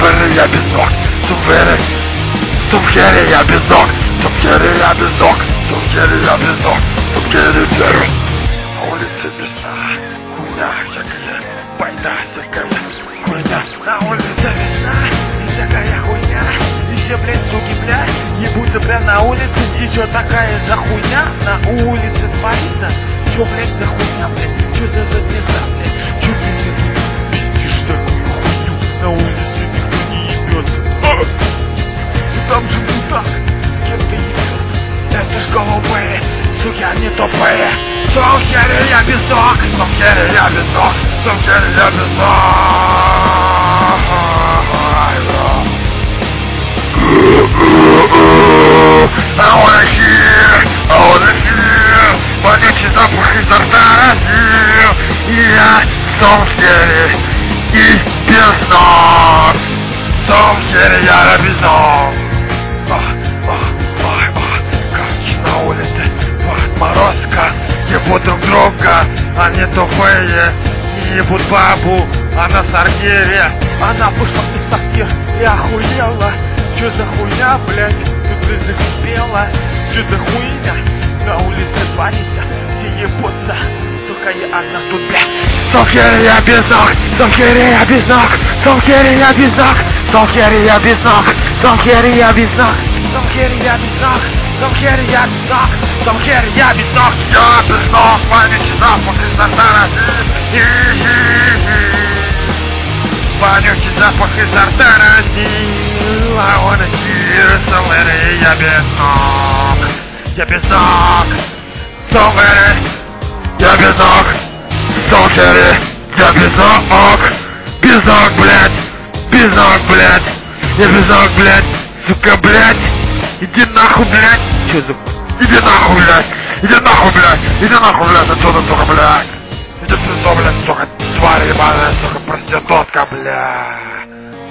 Суфери я безок, суфери. Суфери я безок, суфери я безок, суфери я безок, суфери вверх. На улице весна, хуйня всякая, байда всякая, хуйня. На улице весна, и всякая хуйня. И все, блядь, суки, блядь, ебутся прям на улице. И чё такая за хуйня на улице творится? Чё, блядь, за хуйня, блядь? Чё за задница, блядь? Чё ты пиздишь такую хуйню? На улице никто не ебёт. И там же мудак с кем-то ебёт. Это ж голубые, суки, они тупые. Сухери я безок, сухери я безок, сухери я безок. I wanna hear, вонючий запах изо рта разил. И я сухери и безок, сухери я безок. На улице морозка, ебут друг друга, они тупые, не ебут бабу, она с аргире. Она вышла из сортир и охуела. Чё за хуйня, блядь, тут ты закипела? Чё за хуйня на улице творится? Все ебутся, только и одна тут, блядь. Сухери я безок, сухери я безок, сухери я безок, сухери я безок, сухери я безок, сухери я безок. Some carry ya be stuck, some carry ya be stuck. Я безок, вонючий запах изо рта разил. Вонючий запах изо рта разил. I wanna hear somebody, я безок, я безок, somebody, я безок, somebody, я безок, безок, блядь, я безок, блядь, сука, блядь. Иди нахуй, блядь! Чё за... Иди нахуй, блядь! Иди нахуй, блядь! Иди нахуй, блядь! Отсюда, сука, блядь! Иди сюда, блядь, сука, тварь ебаная, сука, проститутка, блядь!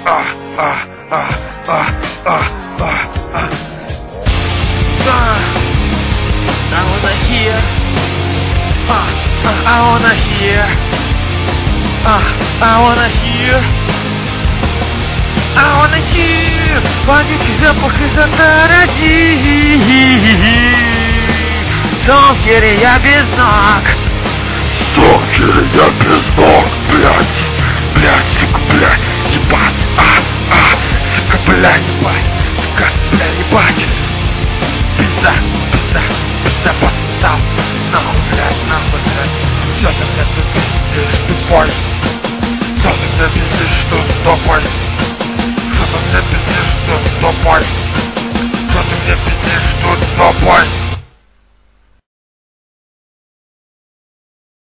I wanna hear, I wanna hear, I wanna hear, I wanna hear, вонючий запах изо рта разил. Сухери я безок, сухери я безок, блядь, сука, блядь, ебать, сука, блядь, ебать, сука, блядь, ебать. Пизда, подстав, нахуй, блядь, всё ты мне тут пиздишь, тупой. Всё ты мне пиздишь, тут тупой. Что ты мне пиздишь, тут тупой? Что ты мне пиздишь, тут тупой?